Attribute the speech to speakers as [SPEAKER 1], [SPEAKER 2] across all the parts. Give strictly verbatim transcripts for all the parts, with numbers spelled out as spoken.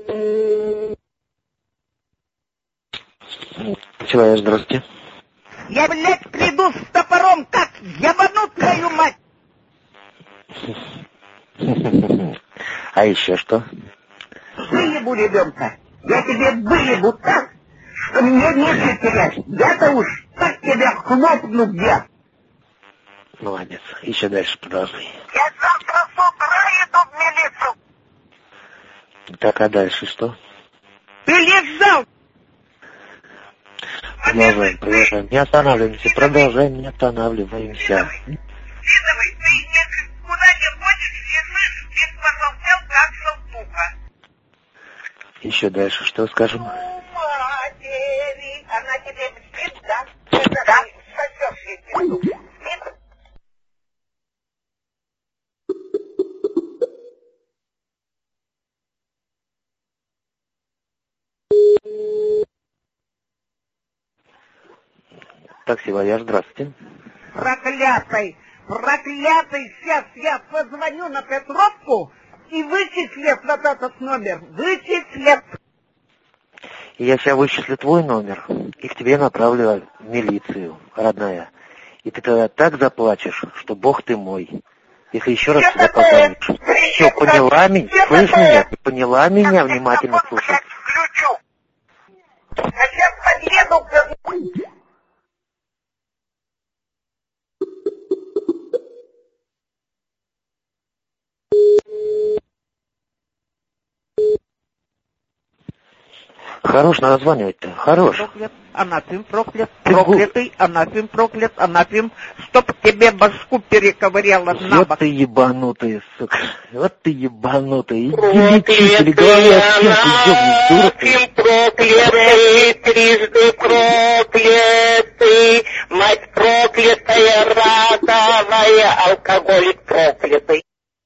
[SPEAKER 1] Человек, здравствуйте.
[SPEAKER 2] Я, блядь, приду с топором, как ебану твою мать!
[SPEAKER 1] А еще что?
[SPEAKER 2] Выебу ребенка. Я тебе выебу так, что мне нечего терять. Я-то уж так тебя хлопну где.
[SPEAKER 1] Молодец. Еще дальше продолжай.
[SPEAKER 2] Я завтра с утра иду в милицию.
[SPEAKER 1] Так, а дальше что?
[SPEAKER 2] Ты лежал!
[SPEAKER 1] Продолжаем, продолжаем. Не останавливаемся, продолжаем, не останавливаемся.
[SPEAKER 2] Следовай, ты никуда не хочешь, лежишь, весь пожелтел, как желтуха.
[SPEAKER 1] Еще дальше что скажем?
[SPEAKER 2] Матери, она тебе спит, да? Да. Сосешь ей спит.
[SPEAKER 1] Такси Вояж, здравствуйте.
[SPEAKER 2] Проклятый, проклятый, сейчас я позвоню на Петровку и вычислят вот этот номер, вычислят.
[SPEAKER 1] Я сейчас вычислю твой номер и к тебе направлю в милицию, родная. И ты тогда так заплачешь, что бог ты мой. Если еще раз сюда позвонишь. Все, поняла меня? Слышь меня? Ты поняла меня? Внимательно слушай.
[SPEAKER 2] Включу. А сейчас подъеду к...
[SPEAKER 1] Хорош названивать-то, хорош.
[SPEAKER 2] Проклят, анафем, проклят, проклятый, анафем, проклят, анафем, чтоб тебе башку перековыряло на
[SPEAKER 1] Вот
[SPEAKER 2] бок.
[SPEAKER 1] ты ебанутая, сука. Вот ты ебанутая. Иди лечись, или головой от стенку ёбнись, дура ты.
[SPEAKER 2] Проклятый, трижды проклятый, мать проклятая, радовая, алкоголик проклятый.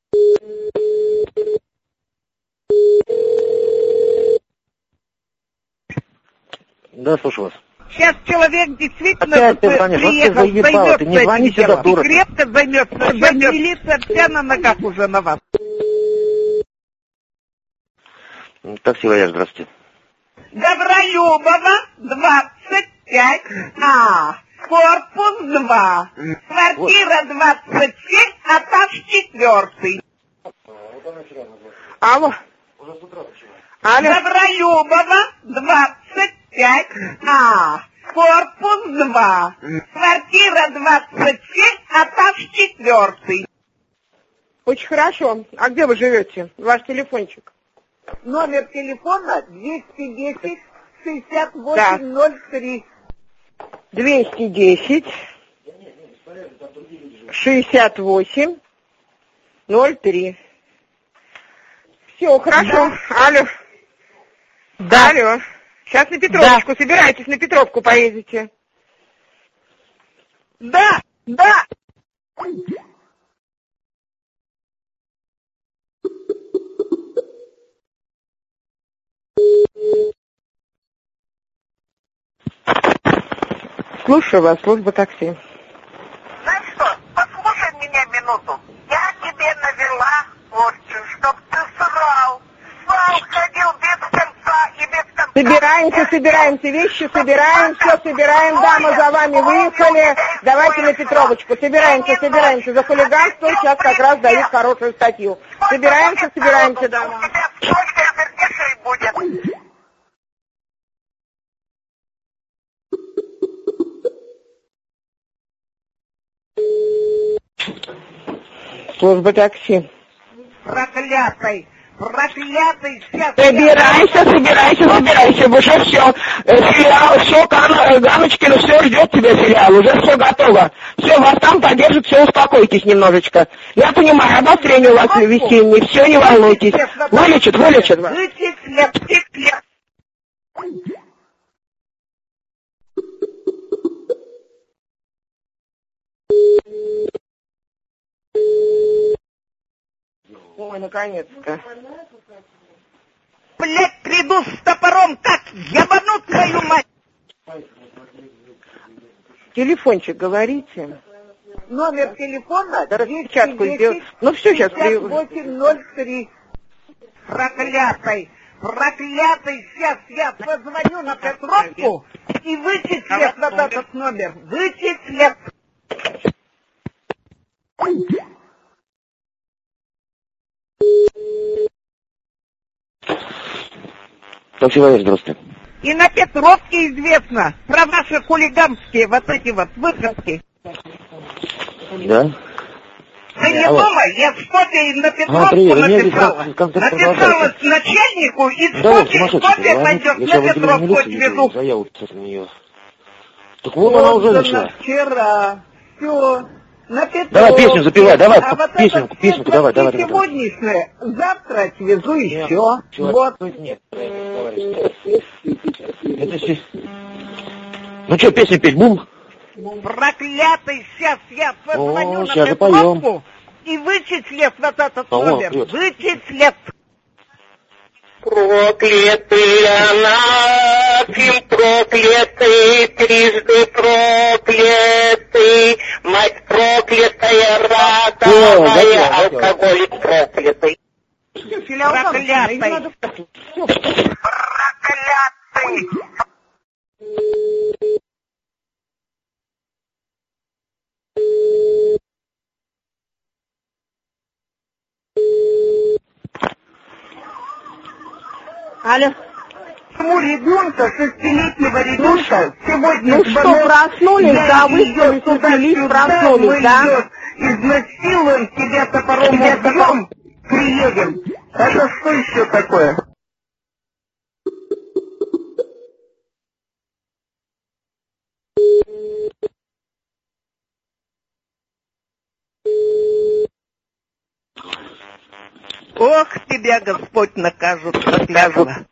[SPEAKER 1] Да, слушаю вас.
[SPEAKER 2] Сейчас человек действительно
[SPEAKER 1] Опять ты звонишь, вот ты
[SPEAKER 2] приехал,
[SPEAKER 1] заебал,
[SPEAKER 2] займется
[SPEAKER 1] ты не звони
[SPEAKER 2] этим
[SPEAKER 1] сюда,
[SPEAKER 2] делом.
[SPEAKER 1] дура
[SPEAKER 2] И
[SPEAKER 1] ты.
[SPEAKER 2] крепко займется, займется. Милиция вся на ногах уже на вас.
[SPEAKER 1] Такси Вояж, здравствуйте.
[SPEAKER 2] Добролюбова, двадцать пять А, корпус два, квартира двадцать семь, этаж четвертый.
[SPEAKER 1] Алло. Алло.
[SPEAKER 2] Добролюбова, двадцать пять А, корпус два, квартира двадцать семь, этаж четвертый.
[SPEAKER 3] Очень хорошо. А где вы живете? Ваш телефончик?
[SPEAKER 2] Номер телефона двести десять шестьдесят восемь ноль три.
[SPEAKER 3] двести десять шестьдесят восемь ноль три. Все, хорошо.
[SPEAKER 2] Да.
[SPEAKER 3] Алло.
[SPEAKER 2] Да.
[SPEAKER 3] Алло. Сейчас на Петровочку. Да. Собирайтесь, на Петровку поедете.
[SPEAKER 2] Да, да.
[SPEAKER 3] Слушаю вас, служба такси.
[SPEAKER 2] Знаешь что, послушай меня минуту. Я тебе навела порчу, чтоб ты срал. Срал, ходил без конца и без конца.
[SPEAKER 3] Собираемся, собираемся, вещи собираем, все собираем, дамы за вами выехали. Давайте на Петровочку. Собираемся, собираемся. За хулиганство сейчас как раз дают хорошую статью. Собираемся, собираемся, дамы.
[SPEAKER 2] У тебя столько пердешей будет.
[SPEAKER 3] Служба такси.
[SPEAKER 2] Проклятый, проклятый, сейчас...
[SPEAKER 3] Собирайся, собирайся, собирайся, уже все. Филиал, все, Ганочкина, все ждет тебя филиал, уже все готово. Все, вас там поддержат, все, успокойтесь немножечко. Я понимаю, обострение у вас весеннее, все, не волнуйтесь. Вылечат, вылечат вас.
[SPEAKER 2] Вычислят, вычислят.
[SPEAKER 3] Ой, наконец-то.
[SPEAKER 2] Блядь, приду с топором, как ебану твою мать!
[SPEAKER 3] Телефончик говорите.
[SPEAKER 2] Номер телефона
[SPEAKER 3] Да распечатку сделать. Ну все, сейчас при...
[SPEAKER 2] восемь ноль три. Проклятый, Проклятый, сейчас я позвоню на Петровку и вычислят вот этот номер. Вычислят.
[SPEAKER 1] Так, человек, здравствуйте.
[SPEAKER 2] И на Петровке известно про ваши хулиганские вот эти вот выходки.
[SPEAKER 1] Да?
[SPEAKER 2] Ты не
[SPEAKER 1] Алло.
[SPEAKER 2] думай, я в копии на Петровку
[SPEAKER 1] А, привет,
[SPEAKER 2] написала.
[SPEAKER 1] мне как-то
[SPEAKER 2] Написала с начальнику и с
[SPEAKER 1] да вот,
[SPEAKER 2] копии,
[SPEAKER 1] сумасшедший,
[SPEAKER 2] копия пойдет на Петровку отвезу.
[SPEAKER 1] Заяву на нее. Так вот она уже начала.
[SPEAKER 2] Вчера. Все. На Петровке.
[SPEAKER 1] Давай песню запевай, давай,
[SPEAKER 2] а вот
[SPEAKER 1] песенку, песенку, давай, давай, давай.
[SPEAKER 2] Сегодняшнее, завтра отвезу еще.
[SPEAKER 1] Вот. Нет, товарищ. Это все... Ну что, песню петь, бум?
[SPEAKER 2] Проклятый, сейчас я позвоню
[SPEAKER 1] О,
[SPEAKER 2] на
[SPEAKER 1] сейчас
[SPEAKER 2] Петровку и вычислят вот этот
[SPEAKER 1] О,
[SPEAKER 2] номер.
[SPEAKER 1] привет.
[SPEAKER 2] Вычислят.
[SPEAKER 3] Проклятый анафем, проклятый, трижды проклятый, мать проклятая, родовая, алкоголик проклятый.
[SPEAKER 2] Проклятый. Проклятый.
[SPEAKER 4] Алло.
[SPEAKER 2] Почему ребенка, шестилетнего ребенка, сегодня
[SPEAKER 4] Ну что, проснулись, да, вы шестилетний проснулись, да?
[SPEAKER 2] Изнасилуем тебя топором, убьем, приедем. Это что еще такое? Ох, тебя Господь накажет, проклятого.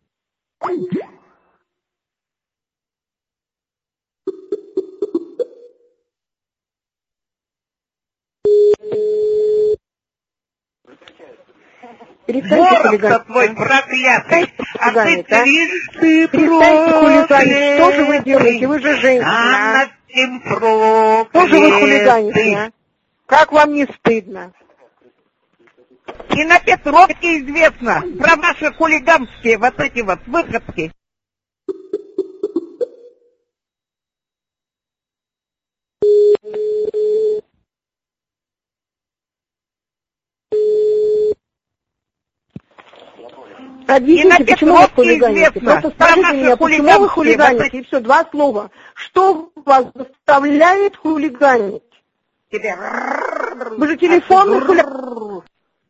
[SPEAKER 2] Ворог-то твой проклятый, а ты тришь, ты
[SPEAKER 4] Перестаньте хулиганить. Что же вы делаете? Вы же женщина.
[SPEAKER 2] проклятый.
[SPEAKER 4] Что же вы хулиганите, а? Как вам не стыдно?
[SPEAKER 2] И на Петровке известно про ваши хулиганские вот эти вот выходки.
[SPEAKER 4] Объясните, почему вы хулиганите?
[SPEAKER 2] известно,
[SPEAKER 4] Просто скажите
[SPEAKER 2] про
[SPEAKER 4] мне,
[SPEAKER 2] наши
[SPEAKER 4] почему вы
[SPEAKER 2] хулиганские
[SPEAKER 4] хулиганите? И все, два слова. Что вас заставляет хулиганить?
[SPEAKER 2] Тебе...
[SPEAKER 4] Вы же телефонный хулиган.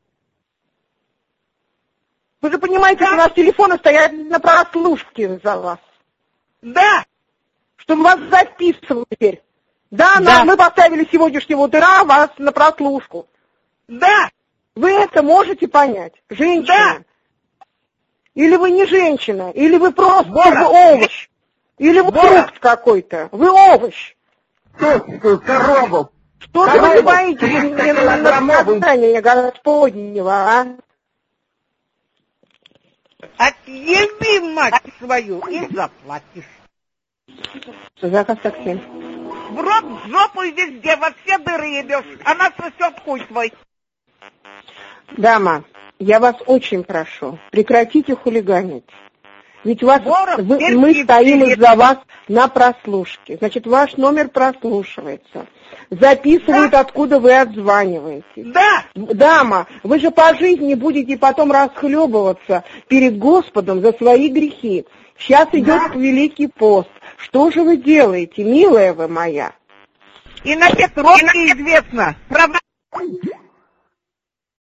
[SPEAKER 4] Вы же понимаете, что у нас телефоны стоят на прослушке за вас.
[SPEAKER 2] Да!
[SPEAKER 4] Чтобы вас записывали теперь. Да,
[SPEAKER 2] Да.
[SPEAKER 4] нам мы поставили сегодняшнего утра вас на прослушку.
[SPEAKER 2] Да!
[SPEAKER 4] Вы это можете понять? Женщина.
[SPEAKER 2] Да.
[SPEAKER 4] Или вы не женщина, или вы просто
[SPEAKER 2] Бора.
[SPEAKER 4] вы овощ. Или вы
[SPEAKER 2] Бора.
[SPEAKER 4] фрукт какой-то. Вы овощ.
[SPEAKER 2] Корову!
[SPEAKER 4] Что же вы
[SPEAKER 2] Корову.
[SPEAKER 4] не боитесь
[SPEAKER 2] триста
[SPEAKER 4] мне
[SPEAKER 2] килограммовую.
[SPEAKER 4] наказания Господнего, а?
[SPEAKER 2] Отъеби, мать свою, и заплатишь.
[SPEAKER 4] Заказ такси.
[SPEAKER 2] В рот, в жопу и везде, во все дыры ебешь. Она сосет хуй твой.
[SPEAKER 4] Дама, я вас очень прошу, прекратите хулиганить. Ведь вас,
[SPEAKER 2] Ворог,
[SPEAKER 4] вы-
[SPEAKER 2] терпи,
[SPEAKER 4] мы стоим
[SPEAKER 2] привет.
[SPEAKER 4] из-за вас на прослушке. Значит, ваш номер прослушивается. Записывают, откуда вы отзваниваете.
[SPEAKER 2] Да!
[SPEAKER 4] Дама, вы же по жизни будете потом расхлебываться перед Господом за свои грехи. Сейчас идет Великий пост. Что же вы делаете, милая вы моя?
[SPEAKER 2] И на Петровке известно про